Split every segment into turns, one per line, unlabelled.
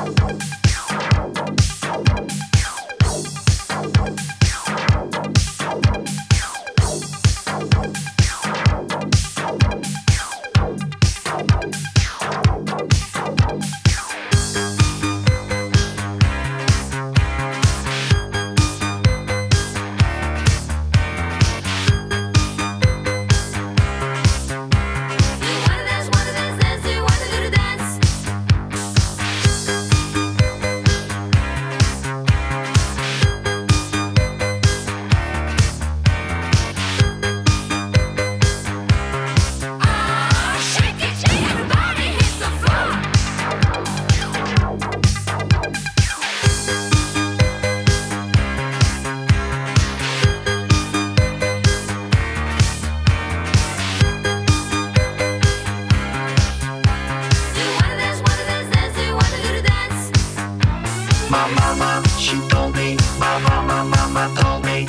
My mama, she told me. My mama told me.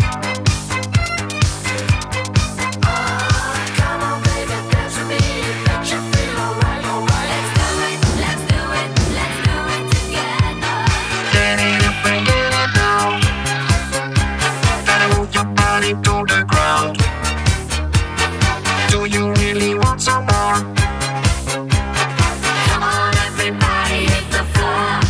Come on, baby, dance with me. It makes you feel alright, alright. Let's do it together. Get it up and get it down. Gotta move your body to the ground. Do you really want some more? Come on, everybody, hit the floor.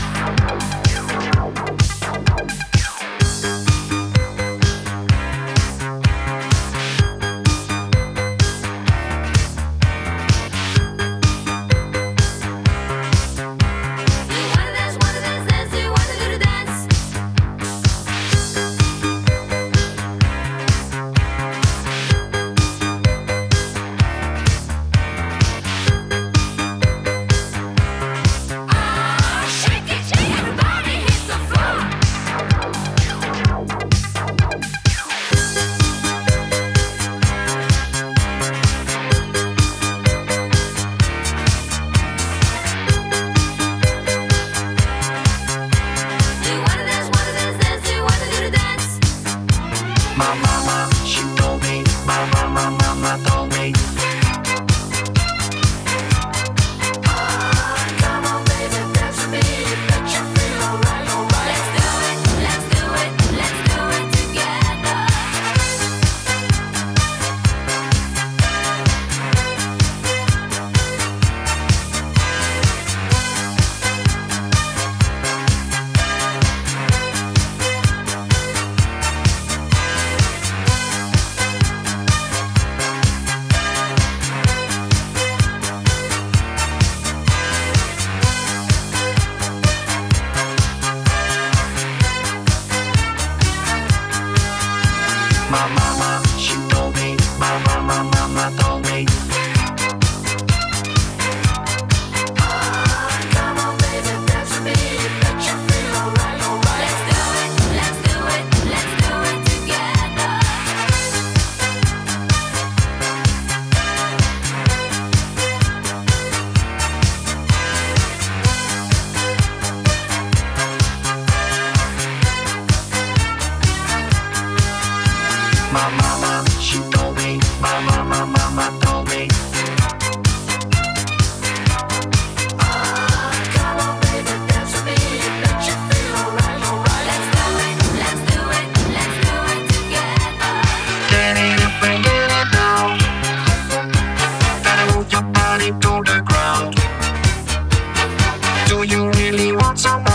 My mama, she told me. My mama told me. Come on, baby, dance with me. It makes you feel alright, alright. Let's do it together. My mama, she told me. My mama told me. Come on, baby, dance with me. It makes you feel alright, alright. Let's do it together. My mama, she told me. My mama told me. Come on, baby, dance with me. It makes you feel alright, alright. Let's do it together. Get it up and get it down. Gotta move your body to the ground. Do you really want some?